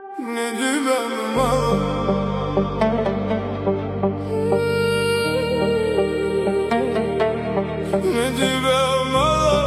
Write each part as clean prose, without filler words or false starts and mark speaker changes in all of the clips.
Speaker 1: Мне тебя мало. Мне тебя мало.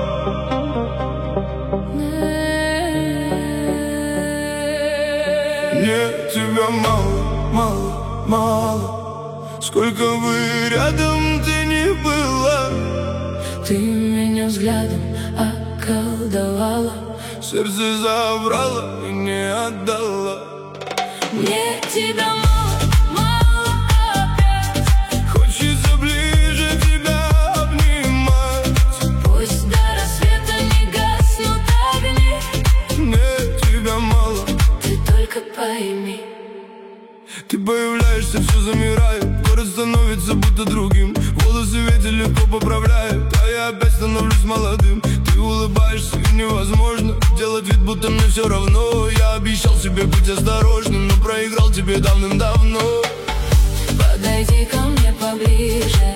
Speaker 1: Мне тебя мало, мало, мало. Сколько бы рядом ты ни была,
Speaker 2: ты меня взглядом околдовала,
Speaker 1: сердце забрала и не отдала.
Speaker 2: Мне тебя мало, мало опять.
Speaker 1: Хочется ближе тебя обнимать.
Speaker 2: Пусть до рассвета не гаснут огни.
Speaker 1: Мне тебя мало.
Speaker 2: Ты только пойми.
Speaker 1: Ты появляешься, все замирает. Город становится будто другим. Волосы ветер легко поправляет, а я опять становлюсь молодым. Ты улыбаешься и невозможно делать вид, будто мне все равно. Я обещал себе быть осторожным, но проиграл тебе давным-давно.
Speaker 2: Подойди ко мне поближе,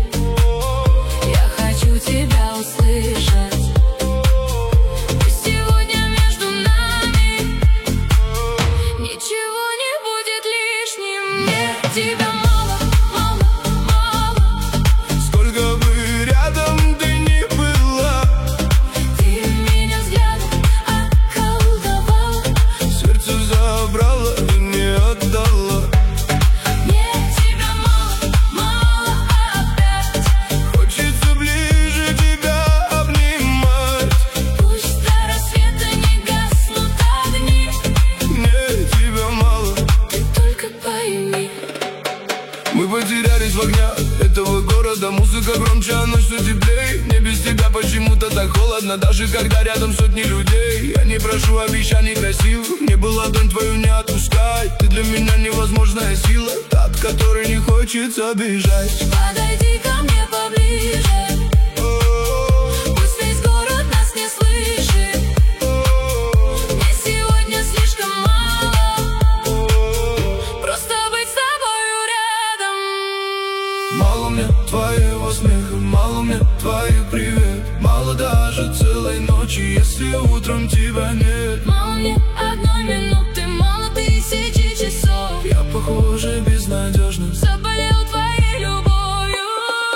Speaker 2: я хочу тебя услышать. Пусть сегодня между нами ничего не будет лишним. Мне тебя мало, мало, мало.
Speaker 1: Сколько бы рядом ты ни была,
Speaker 2: ты меня взглядом околдовала,
Speaker 1: сердце забрала и не отдала.
Speaker 2: мне тебя мало, мало опять.
Speaker 1: Хочется ближе тебя обнимать.
Speaker 2: Пусть до рассвета не гаснут огни.
Speaker 1: Мне тебя мало.
Speaker 2: Ты только пойми.
Speaker 1: Мы потерялись в огнях этого города. Музыка громче, а ночь все теплей. Мне без тебя почему-то так холодно, даже когда рядом сотни людей. Я не прошу обещаний красивых, мне бы ладонь твою не отпускай. Ты для меня невозможная сила, та, от которой не хочется бежать.
Speaker 2: Подойди ко мне поближе, пусть весь город нас не слышит. Мне сегодня слишком мало просто быть с тобою рядом.
Speaker 1: Мало мне твоего смеха, мало мне твоих привет. Мало даже целой ночи, если утром тебя нет.
Speaker 2: Мало мне одной минуты, мало тысячи часов.
Speaker 1: Я, похоже, безнадежно
Speaker 2: Заболел твоей любовью.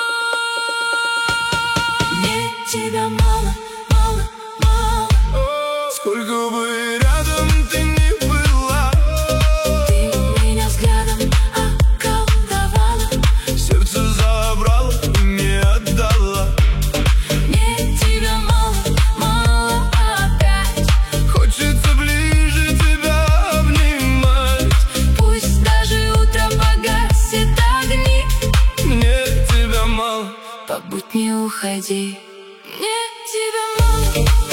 Speaker 2: Мне тебя мало, мало, мало.
Speaker 1: Сколько бы рядом ты ни была,
Speaker 2: Ты меня взглядом околдовала,
Speaker 1: сердце забрала и не отдала.
Speaker 2: мне тебя мало, мало опять.
Speaker 1: Хочется ближе тебя обнимать.
Speaker 2: Пусть даже утром погасит огни.
Speaker 1: Мне тебя мало.
Speaker 2: Побудь, не уходи. Мне тебя мало.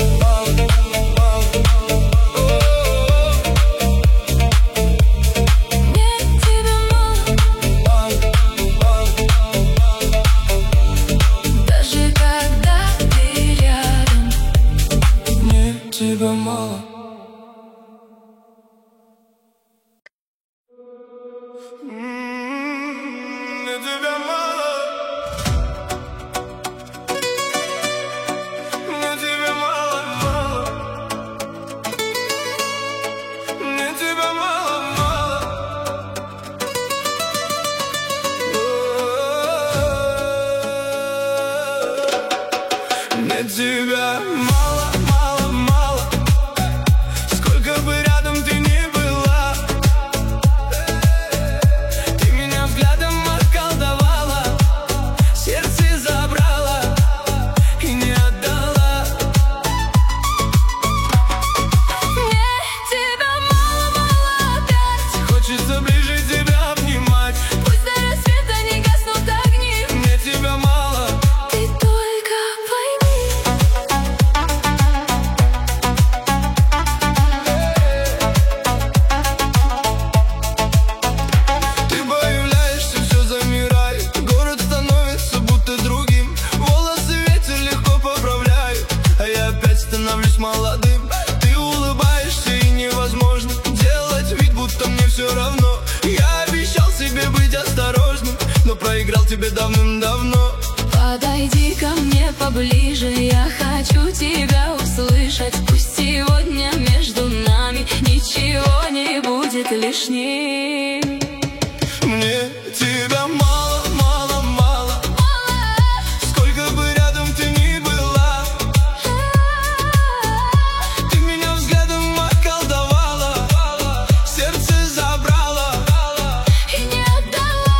Speaker 2: Мне тебя мало. Даже когда ты рядом.
Speaker 1: Мне тебя мало. Мне тебя мало. Мне тебя мало, мало. Мне тебя мало, мало. Мне тебя мало, мало, мало. Сколько бы рядом ты ни была, ты меня взглядом околдовала, сердце забрала и не отдала.
Speaker 2: Мне тебя мало, мало опять.
Speaker 1: Хочется ближе тебя обнимать.
Speaker 2: Пусть до рассвета не гаснут огни.
Speaker 1: Мне тебя мало.
Speaker 2: Ты только пойми.
Speaker 1: Ты появляешься, все замирает. Город становится будто другим. Волосы ветер легко поправляет, а я опять становлюсь молодым. Ты улыбаешься и невозможно делать вид, будто мне все равно. Я обещал себе быть осторожным, но проиграл тебе давным-давно.
Speaker 2: Подойди ко мне поближе, я хочу тебя услышать. Пусть сегодня между нами ничего не лишним.
Speaker 1: Мне тебя мало, мало, мало. Сколько бы рядом ты ни была, ты меня взглядом околдовала, сердце забрала
Speaker 2: И не отдала.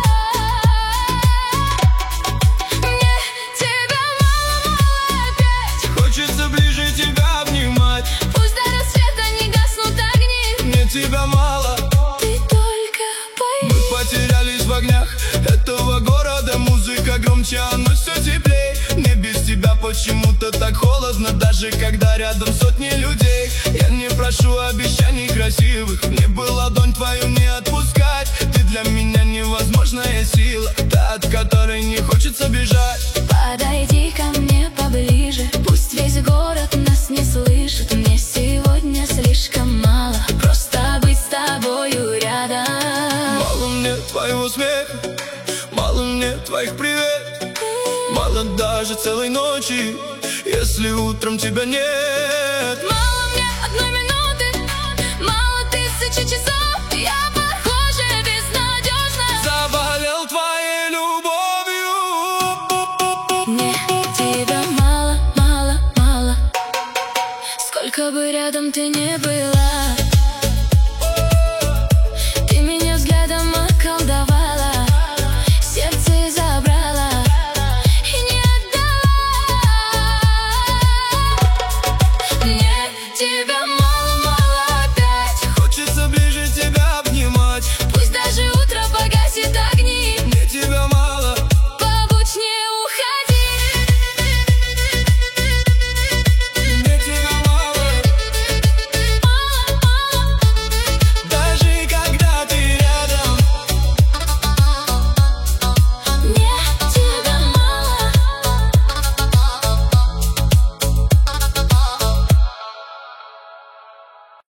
Speaker 2: Мне тебя мало, мало опять.
Speaker 1: хочется ближе тебя обнимать.
Speaker 2: Пусть до рассвета не гаснут огни.
Speaker 1: Мне тебя мало.
Speaker 2: Ты только
Speaker 1: Мы
Speaker 2: пойми.
Speaker 1: потерялись в огнях этого города. Музыка громче, оно все теплей. Мне без тебя почему-то так холодно, даже когда рядом сотни людей. Я не прошу обещаний красивых, мне бы ладонь твою не отпускать. Ты для меня невозможная сила, та, от которой не хочется бежать.
Speaker 2: Подойди ко мне поближе, пусть весь город нас не слышит. Мне сегодня слишком мало просто быть с тобою рядом.
Speaker 1: Мало мне твоего смеха, мало мне твоих привет, мало даже целой ночи, если утром тебя нет.
Speaker 2: Мало мне одной минуты, мало тысячи часов. Я похожа безнадежно.
Speaker 1: Заболел твоей любовью.
Speaker 2: Мне тебя мало, мало, мало. Сколько бы рядом ты ни была.